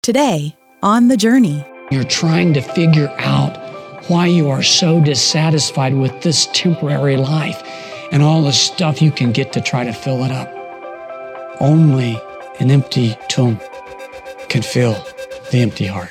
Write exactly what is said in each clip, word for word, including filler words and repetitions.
Today, on The Journey. You're trying to figure out why you are so dissatisfied with this temporary life and all the stuff you can get to try to fill it up. Only an empty tomb can fill the empty heart.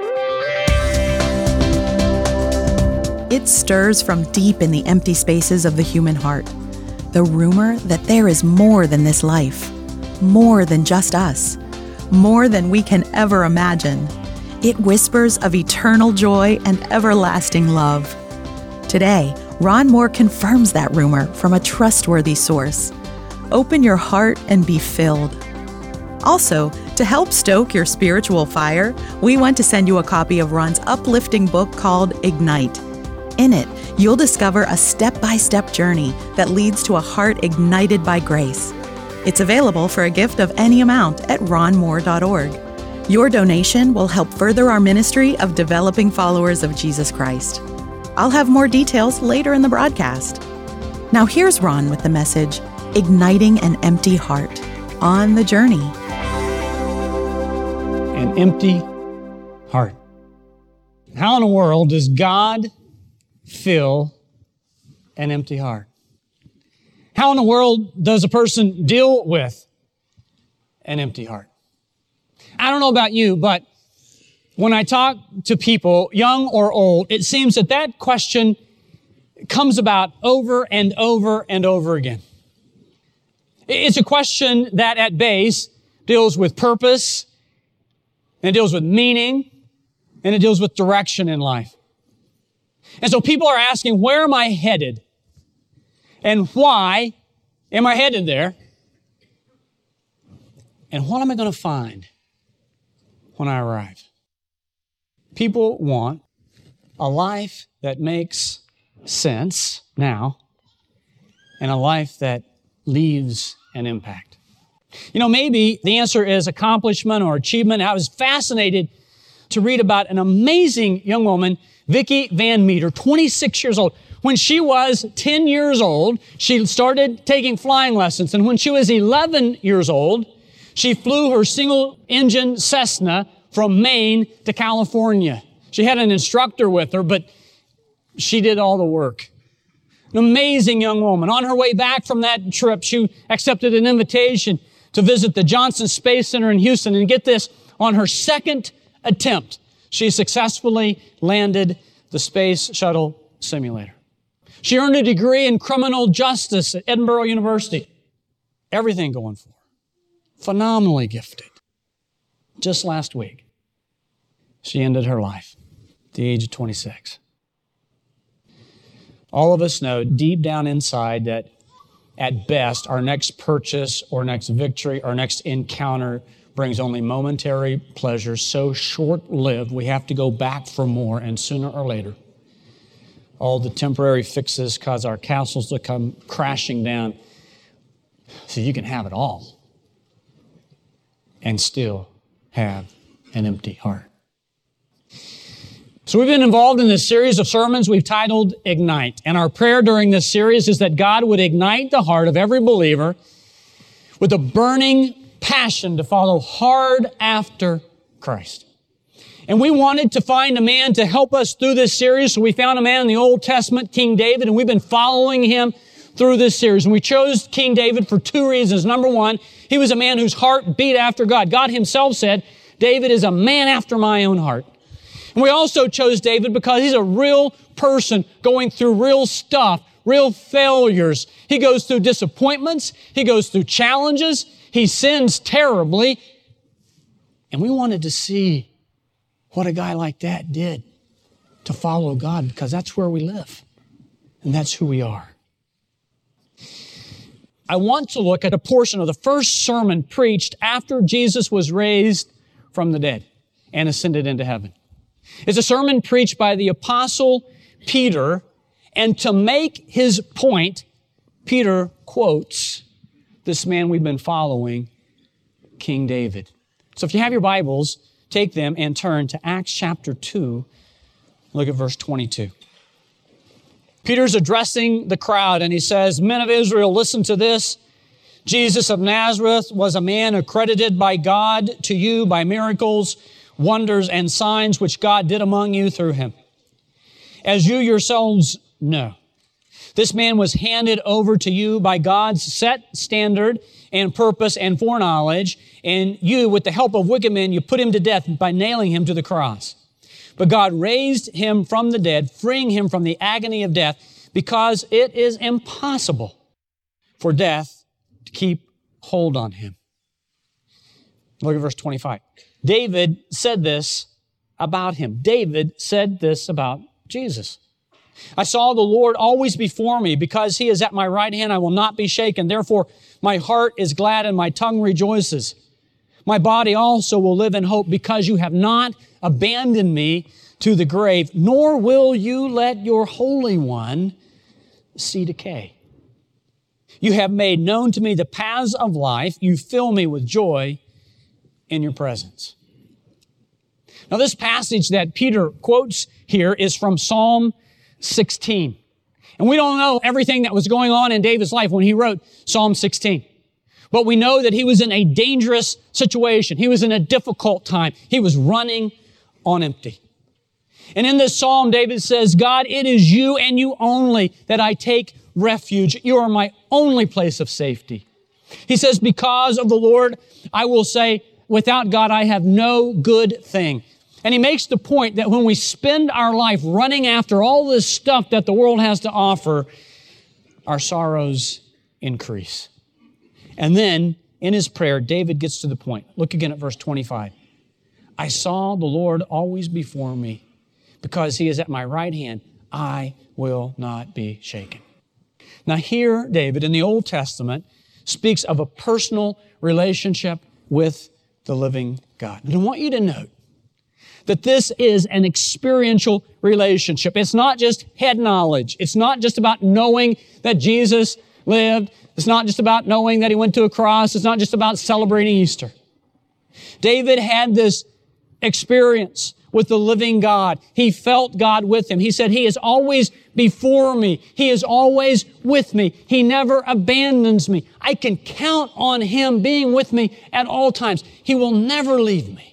It stirs from deep in the empty spaces of the human heart. The rumor that there is more than this life, more than just us, more than we can ever imagine. It whispers of eternal joy and everlasting love. Today, Ron Moore confirms that rumor from a trustworthy source. Open your heart and be filled. Also, to help stoke your spiritual fire, we want to send you a copy of Ron's uplifting book called Ignite. In it, you'll discover a step-by-step journey that leads to a heart ignited by grace. It's available for a gift of any amount at ron moore dot org. Your donation will help further our ministry of developing followers of Jesus Christ. I'll have more details later in the broadcast. Now here's Ron with the message, Igniting an Empty Heart, on The Journey. An empty heart. How in the world does God fill an empty heart? How in the world does a person deal with an empty heart? I don't know about you, but when I talk to people, young or old, it seems that that question comes about over and over and over again. It's a question that at base deals with purpose, and it deals with meaning, and it deals with direction in life. And so people are asking, where am I headed? And why am I headed there? And what am I going to find when I arrive? People want a life that makes sense now and a life that leaves an impact. You know, maybe the answer is accomplishment or achievement. I was fascinated to read about an amazing young woman, Vicki Van Meter, twenty-six years old. When she was ten years old, she started taking flying lessons. And when she was eleven years old, she flew her single-engine Cessna from Maine to California. She had an instructor with her, but she did all the work. An amazing young woman. On her way back from that trip, she accepted an invitation to visit the Johnson Space Center in Houston. And get this, on her second attempt, she successfully landed the Space Shuttle simulator. She earned a degree in criminal justice at Edinburgh University. Everything going for her. Phenomenally gifted. Just last week, she ended her life at the age of twenty-six. All of us know deep down inside that at best, our next purchase or next victory or next encounter brings only momentary pleasure, so short-lived we have to go back for more, and sooner or later, all the temporary fixes cause our castles to come crashing down so you can have it all and still have an empty heart. So we've been involved in this series of sermons we've titled Ignite. And our prayer during this series is that God would ignite the heart of every believer with a burning passion to follow hard after Christ. And we wanted to find a man to help us through this series, so we found a man in the Old Testament, King David, and we've been following him through this series. And we chose King David for two reasons. Number one, he was a man whose heart beat after God. God himself said, David is a man after my own heart. And we also chose David because he's a real person going through real stuff, real failures. He goes through disappointments. He goes through challenges. He sins terribly. And we wanted to see what a guy like that did to follow God, because that's where we live. And that's who we are. I want to look at a portion of the first sermon preached after Jesus was raised from the dead and ascended into heaven. It's a sermon preached by the Apostle Peter, and to make his point, Peter quotes this man we've been following, King David. So if you have your Bibles, take them and turn to Acts chapter two. Look at verse twenty-two. Peter's addressing the crowd and he says, "Men of Israel, listen to this. Jesus of Nazareth was a man accredited by God to you by miracles, wonders, and signs which God did among you through him. As you yourselves know, this man was handed over to you by God's set standard and purpose and foreknowledge, and you, with the help of wicked men, you put him to death by nailing him to the cross. But God raised him from the dead, freeing him from the agony of death, because it is impossible for death to keep hold on him. Look at verse twenty-five. David said this about him. David said this about Jesus. I saw the Lord always before me. Because he is at my right hand, I will not be shaken. Therefore, my heart is glad and my tongue rejoices. My body also will live in hope, because you have not abandoned me to the grave, nor will you let your Holy One see decay. You have made known to me the paths of life. You fill me with joy in your presence. Now, this passage that Peter quotes here is from Psalm sixteen. And we don't know everything that was going on in David's life when he wrote Psalm sixteen. But we know that he was in a dangerous situation. He was in a difficult time. He was running on empty. And in this psalm, David says, God, it is you and you only that I take refuge. You are my only place of safety. He says, because of the Lord, I will say, without God, I have no good thing. And he makes the point that when we spend our life running after all this stuff that the world has to offer, our sorrows increase. And then, in his prayer, David gets to the point. Look again at verse twenty-five. I saw the Lord always before me. Because he is at my right hand, I will not be shaken. Now here, David, in the Old Testament, speaks of a personal relationship with the living God. And I want you to note that this is an experiential relationship. It's not just head knowledge. It's not just about knowing that Jesus lived. It's not just about knowing that he went to a cross. It's not just about celebrating Easter. David had this experience with the living God. He felt God with him. He said, he is always before me. He is always with me. He never abandons me. I can count on him being with me at all times. He will never leave me.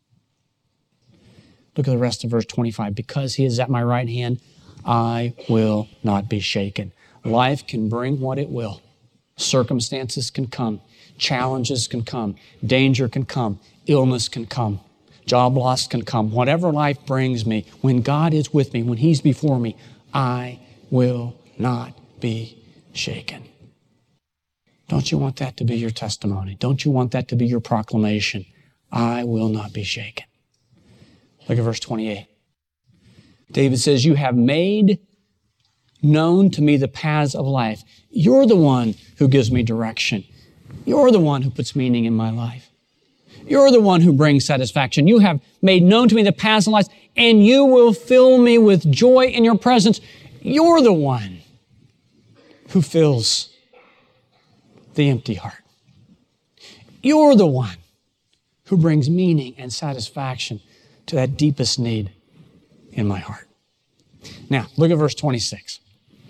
Look at the rest of verse twenty-five. Because he is at my right hand, I will not be shaken. Life can bring what it will. Circumstances can come. Challenges can come. Danger can come. Illness can come. Job loss can come. Whatever life brings me, when God is with me, when he's before me, I will not be shaken. Don't you want that to be your testimony? Don't you want that to be your proclamation? I will not be shaken. Look at verse twenty-eight. David says, you have made known to me the paths of life. You're the one who gives me direction. You're the one who puts meaning in my life. You're the one who brings satisfaction. You have made known to me the paths of life, and you will fill me with joy in your presence. You're the one who fills the empty heart. You're the one who brings meaning and satisfaction to that deepest need in my heart. Now, look at verse twenty-six.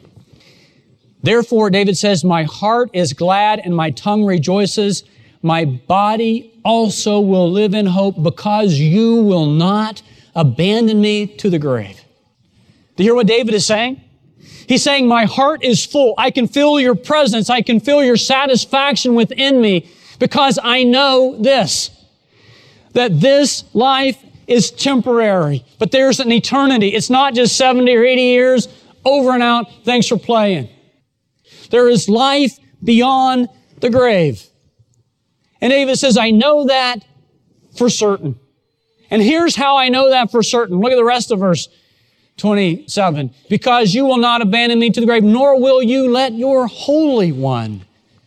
Therefore, David says, my heart is glad and my tongue rejoices. My body also will live in hope, because you will not abandon me to the grave. Do you hear what David is saying? He's saying, my heart is full. I can feel your presence. I can feel your satisfaction within me, because I know this, that this life is temporary, but there's an eternity. It's not just seventy or eighty years, over and out, thanks for playing. There is life beyond the grave. And David says, I know that for certain. And here's how I know that for certain. Look at the rest of verse twenty-seven. Because you will not abandon me to the grave, nor will you let your Holy One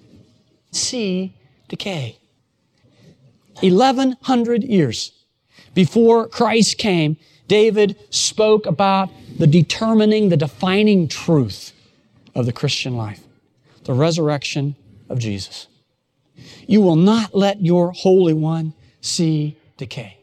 see decay. eleven hundred years before Christ came, David spoke about the determining, the defining truth of the Christian life, the resurrection of Jesus. You will not let your Holy One see decay.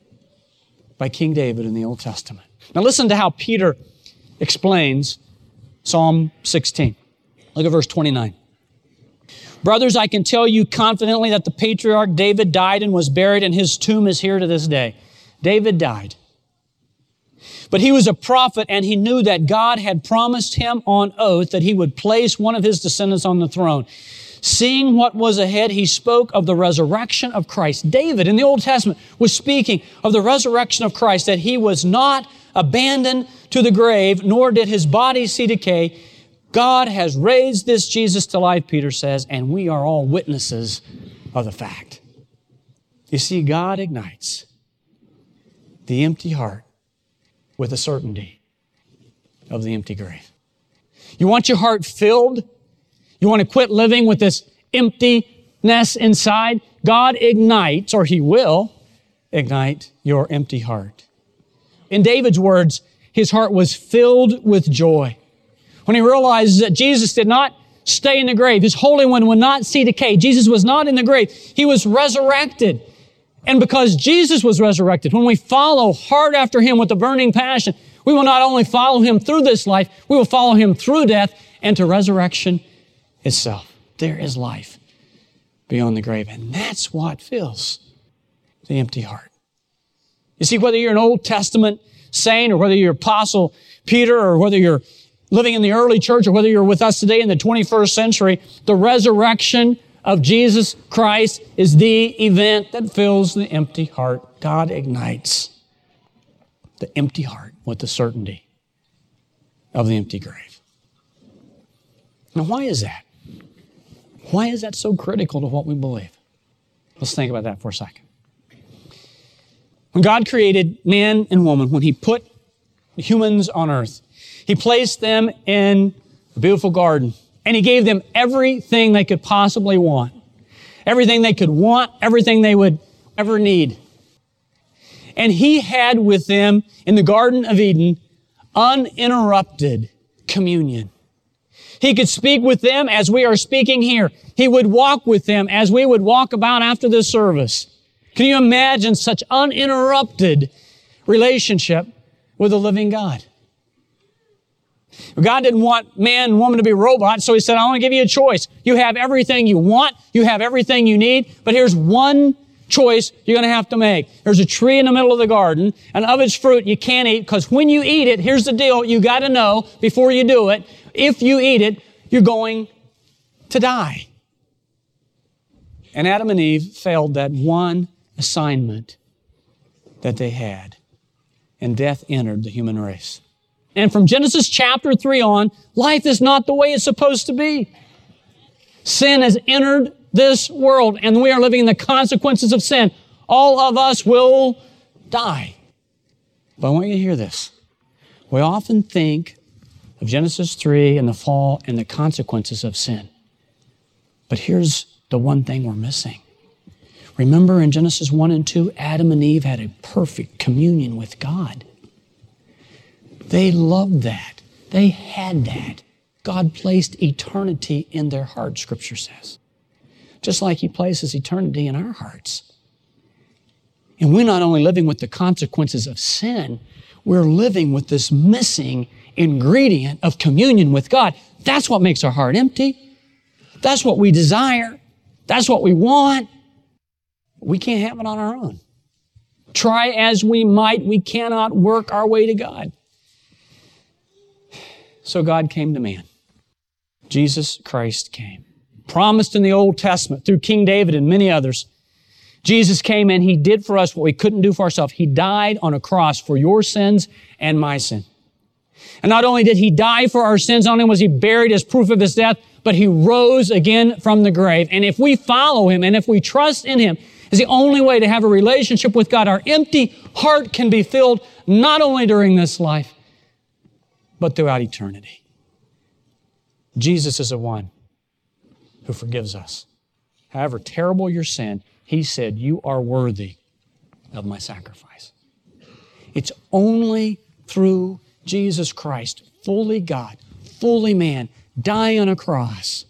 By King David in the Old Testament. Now listen to how Peter explains Psalm sixteen. Look at verse twenty-nine. Brothers, I can tell you confidently that the patriarch David died and was buried, and his tomb is here to this day. David died. But he was a prophet, and he knew that God had promised him on oath that he would place one of his descendants on the throne. Seeing what was ahead, he spoke of the resurrection of Christ. David in the Old Testament was speaking of the resurrection of Christ, that he was not abandoned to the grave, nor did his body see decay. God has raised this Jesus to life, Peter says, and we are all witnesses of the fact. You see, God ignites the empty heart with the certainty of the empty grave. You want your heart filled? You want to quit living with this emptiness inside? God ignites, or He will ignite your empty heart. In David's words, his heart was filled with joy when he realizes that Jesus did not stay in the grave. His Holy One would not see decay. Jesus was not in the grave. He was resurrected. And because Jesus was resurrected, when we follow hard after Him with a burning passion, we will not only follow Him through this life, we will follow Him through death and to resurrection itself. There is life beyond the grave, and that's what fills the empty heart. You see, whether you're an Old Testament saint or whether you're Apostle Peter or whether you're living in the early church or whether you're with us today in the twenty-first century, the resurrection of Jesus Christ is the event that fills the empty heart. God ignites the empty heart with the certainty of the empty grave. Now, why is that? Why is that so critical to what we believe? Let's think about that for a second. When God created man and woman, when He put humans on earth, He placed them in a beautiful garden, and He gave them everything they could possibly want. Everything they could want, everything they would ever need. And He had with them in the Garden of Eden uninterrupted communion. He could speak with them as we are speaking here. He would walk with them as we would walk about after this service. Can you imagine such uninterrupted relationship with the living God? God didn't want man and woman to be robots, so He said, I want to give you a choice. You have everything you want. You have everything you need. But here's one choice you're going to have to make. There's a tree in the middle of the garden, and of its fruit you can't eat, because when you eat it, here's the deal, you got to know before you do it, if you eat it, you're going to die. And Adam and Eve failed that one assignment that they had, and death entered the human race. And from Genesis chapter three on, life is not the way it's supposed to be. Sin has entered this world, and we are living in the consequences of sin. All of us will die. But I want you to hear this. We often think of Genesis three and the fall and the consequences of sin. But here's the one thing we're missing. Remember in Genesis one and two, Adam and Eve had a perfect communion with God. They loved that. They had that. God placed eternity in their hearts, Scripture says. Just like He places eternity in our hearts. And we're not only living with the consequences of sin, we're living with this missing ingredient of communion with God. That's what makes our heart empty. That's what we desire. That's what we want. We can't have it on our own. Try as we might, we cannot work our way to God. So God came to man. Jesus Christ came. Promised in the Old Testament through King David and many others. Jesus came and He did for us what we couldn't do for ourselves. He died on a cross for your sins and my sin. And not only did He die for our sins, not only was He buried as proof of His death, but He rose again from the grave. And if we follow Him and if we trust in Him, is the only way to have a relationship with God. Our empty heart can be filled not only during this life, but throughout eternity. Jesus is the one who forgives us. However terrible your sin, He said, you are worthy of my sacrifice. It's only through Jesus Christ, fully God, fully man, dying on a cross,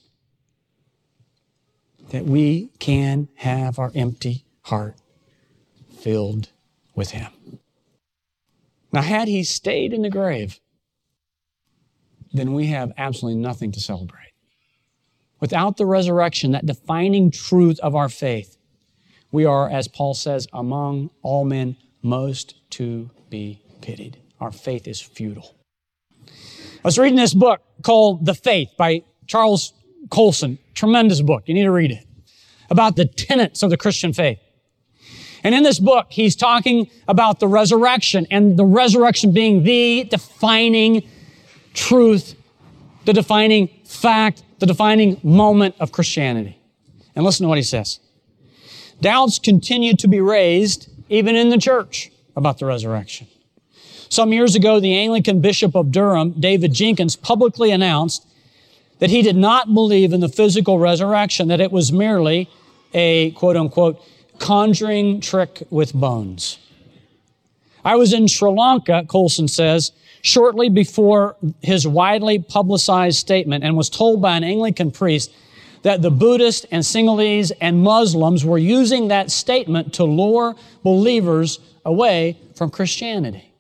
that we can have our empty heart filled with Him. Now, had He stayed in the grave, then we have absolutely nothing to celebrate. Without the resurrection, that defining truth of our faith, we are, as Paul says, among all men most to be pitied. Our faith is futile. I was reading this book called The Faith by Charles Colson. Tremendous book. You need to read it. About the tenets of the Christian faith. And in this book, he's talking about the resurrection, and the resurrection being the defining truth, the defining fact, the defining moment of Christianity. And listen to what he says. Doubts continue to be raised, even in the church, about the resurrection. Some years ago, the Anglican Bishop of Durham, David Jenkins, publicly announced that he did not believe in the physical resurrection, that it was merely a, quote-unquote, conjuring trick with bones. I was in Sri Lanka, Colson says, shortly before his widely publicized statement, and was told by an Anglican priest that the Buddhists and Sinhalese and Muslims were using that statement to lure believers away from Christianity.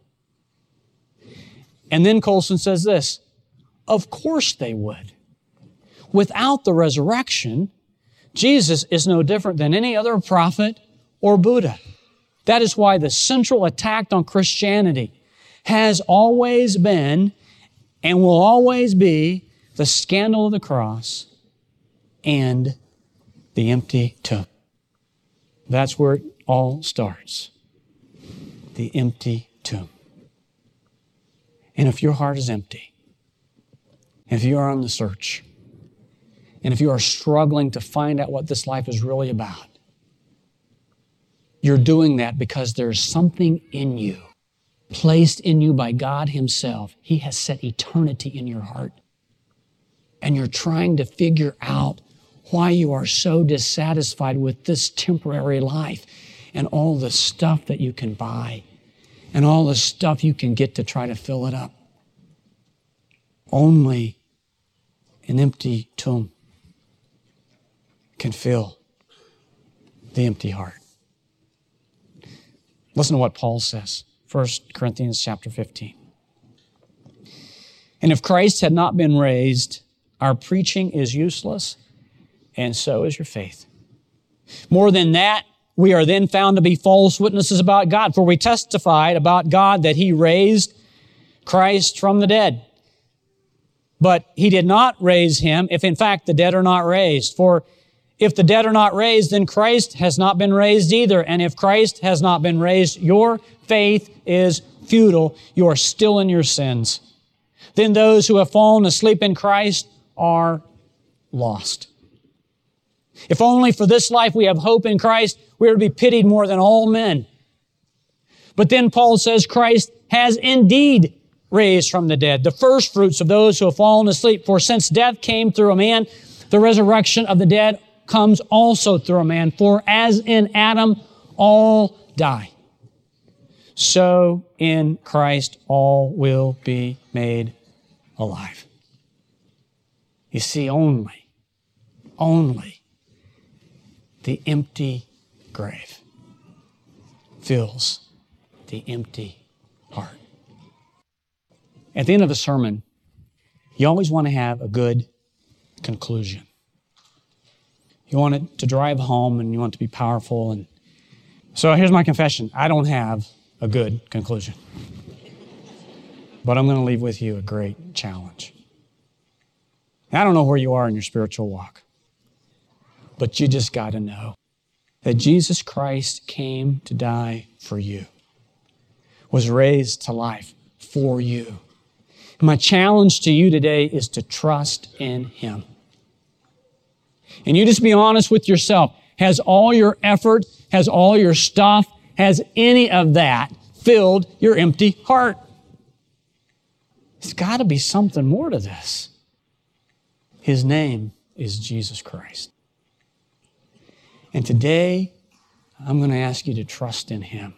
And then Colson says this, of course they would. Without the resurrection, Jesus is no different than any other prophet or Buddha. That is why the central attack on Christianity has always been and will always be the scandal of the cross and the empty tomb. That's where it all starts. The empty tomb. And if your heart is empty, if you are on the search, and if you are struggling to find out what this life is really about, you're doing that because there's something in you, placed in you by God Himself. He has set eternity in your heart. And you're trying to figure out why you are so dissatisfied with this temporary life and all the stuff that you can buy and all the stuff you can get to try to fill it up. Only an empty tomb can fill the empty heart. Listen to what Paul says, First Corinthians chapter fifteen. And if Christ had not been raised, our preaching is useless, and so is your faith. More than that, we are then found to be false witnesses about God, for we testified about God that He raised Christ from the dead. But He did not raise Him, if in fact the dead are not raised. For if the dead are not raised, then Christ has not been raised either. And if Christ has not been raised, your faith is futile. You are still in your sins. Then those who have fallen asleep in Christ are lost. If only for this life we have hope in Christ, we are to be pitied more than all men. But then Paul says Christ has indeed raised from the dead, the first fruits of those who have fallen asleep. For since death came through a man, the resurrection of the dead comes also through a man. For as in Adam all die, so in Christ all will be made alive. You see, only, only the empty grave fills the empty heart. At the end of a sermon, you always want to have a good conclusion. You want it to drive home and you want it to be powerful. And so here's my confession. I don't have a good conclusion. But I'm going to leave with you a great challenge. I don't know where you are in your spiritual walk, but you just got to know that Jesus Christ came to die for you, was raised to life for you. My challenge to you today is to trust in Him. And you just be honest with yourself. Has all your effort, has all your stuff, has any of that filled your empty heart? There's got to be something more to this. His name is Jesus Christ. And today, I'm going to ask you to trust in Him.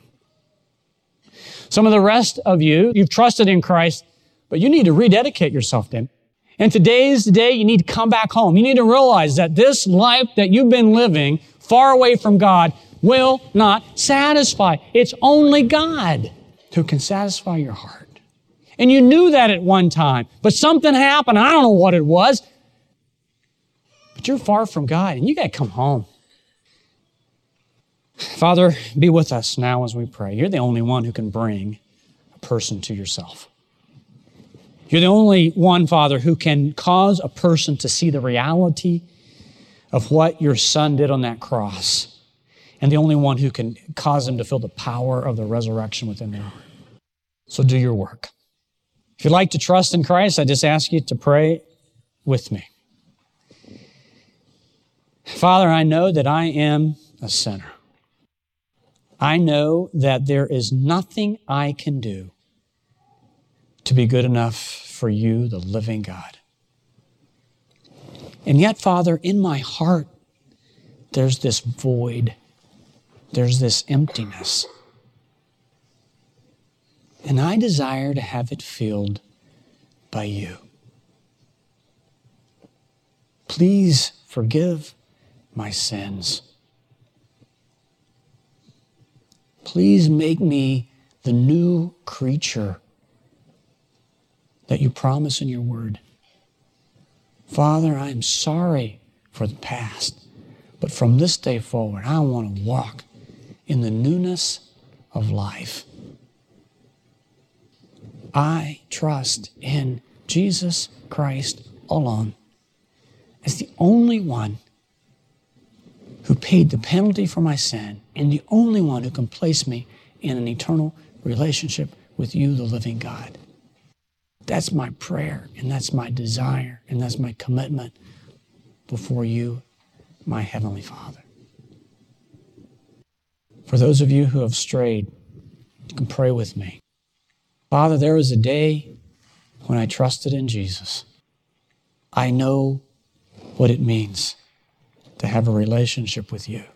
Some of the rest of you, you've trusted in Christ, but you need to rededicate yourself to Him. And today's the day you need to come back home. You need to realize that this life that you've been living far away from God will not satisfy. It's only God who can satisfy your heart. And you knew that at one time, but something happened. I don't know what it was. But you're far from God and you got to come home. Father, be with us now as we pray. You're the only one who can bring a person to yourself. You're the only one, Father, who can cause a person to see the reality of what your Son did on that cross, and the only one who can cause them to feel the power of the resurrection within their heart. So do your work. If you'd like to trust in Christ, I just ask you to pray with me. Father, I know that I am a sinner. I know that there is nothing I can do to be good enough for you, the living God. And yet, Father, in my heart, there's this void. There's this emptiness. And I desire to have it filled by you. Please forgive my sins. Please make me the new creature that you promise in your word. Father, I am sorry for the past, but from this day forward, I want to walk in the newness of life. I trust in Jesus Christ alone as the only one who paid the penalty for my sin and the only one who can place me in an eternal relationship with you, the living God. That's my prayer, and that's my desire, and that's my commitment before you, my Heavenly Father. For those of you who have strayed, you can pray with me. Father, there was a day when I trusted in Jesus. I know what it means to have a relationship with you.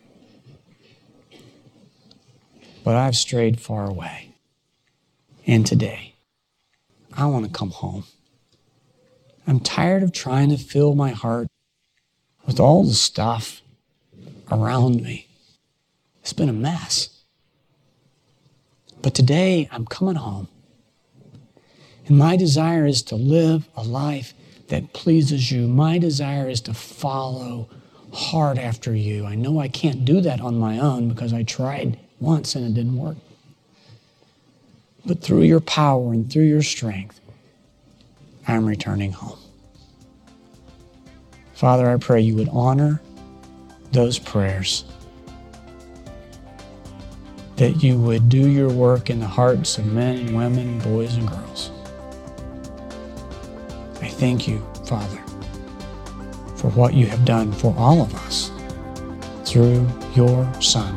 But I've strayed far away. And today, I want to come home. I'm tired of trying to fill my heart with all the stuff around me. It's been a mess. But today, I'm coming home. And my desire is to live a life that pleases you. My desire is to follow hard after you. I know I can't do that on my own because I tried once and it didn't work. But through your power and through your strength, I'm returning home. Father, I pray you would honor those prayers, that you would do your work in the hearts of men and women, boys and girls. I thank you, Father, for what you have done for all of us through your Son,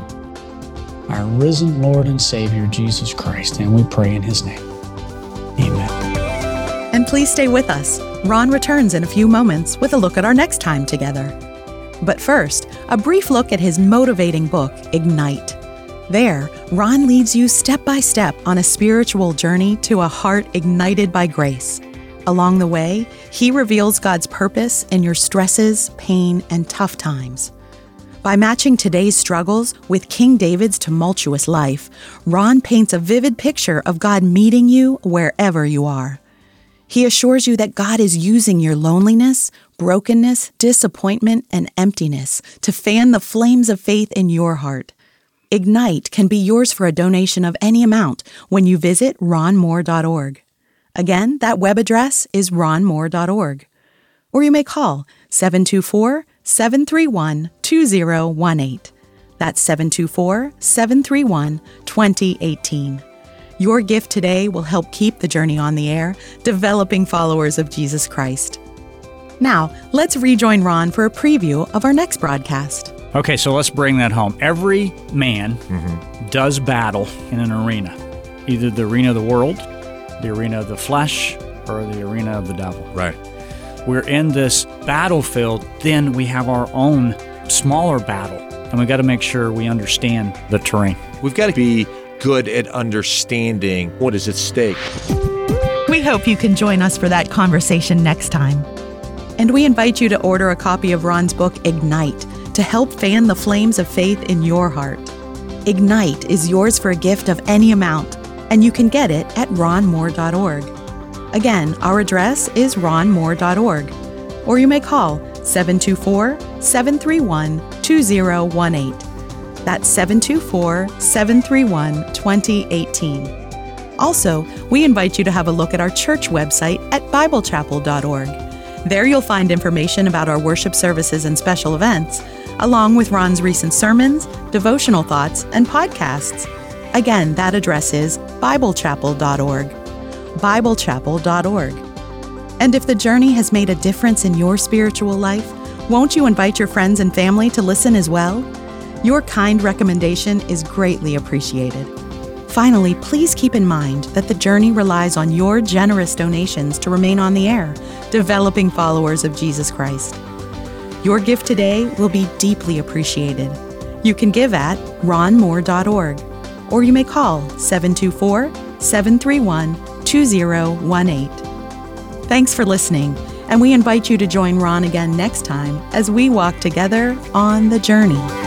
our risen Lord and Savior, Jesus Christ, and we pray in his name. Amen. And please stay with us. Ron returns in a few moments with a look at our next time together. But first, a brief look at his motivating book, Ignite. There, Ron leads you step by step on a spiritual journey to a heart ignited by grace. Along the way, he reveals God's purpose in your stresses, pain, and tough times. By matching today's struggles with King David's tumultuous life, Ron paints a vivid picture of God meeting you wherever you are. He assures you that God is using your loneliness, brokenness, disappointment, and emptiness to fan the flames of faith in your heart. Ignite can be yours for a donation of any amount when you visit ron moore dot org. Again, that web address is ron moore dot org. Or you may call seven two four, seven three one, two zero one eight. That's seven two four, seven three one, two zero one eight. Your gift today will help keep the journey on the air, developing followers of Jesus Christ. Now, let's rejoin Ron for a preview of our next broadcast. Okay, so let's bring that home. Every man mm-hmm. does battle in an arena, either the arena of the world, the arena of the flesh, or the arena of the devil. Right. We're in this battlefield, then we have our own smaller battle, and we got to make sure we understand the terrain. We've got to be good at understanding what is at stake. We hope you can join us for that conversation next time. And we invite you to order a copy of Ron's book, Ignite, to help fan the flames of faith in your heart. Ignite is yours for a gift of any amount, and you can get it at ron moore dot org. Again, our address is ron moore dot org, or you may call seven two four, seven three one, two zero one eight. That's seven two four, seven three one, two zero one eight. Also, we invite you to have a look at our church website at bible chapel dot org. There you'll find information about our worship services and special events, along with Ron's recent sermons, devotional thoughts, and podcasts. Again, that address is bible chapel dot org. bible chapel dot org. And if the journey has made a difference in your spiritual life, won't you invite your friends and family to listen as well? Your kind recommendation is greatly appreciated. Finally, please keep in mind that the journey relies on your generous donations to remain on the air, developing followers of Jesus Christ. Your gift today will be deeply appreciated. You can give at ron moore dot org, or you may call seven two four, seven three one, two zero one eight. Thanks for listening, and we invite you to join Ron again next time as we walk together on the journey.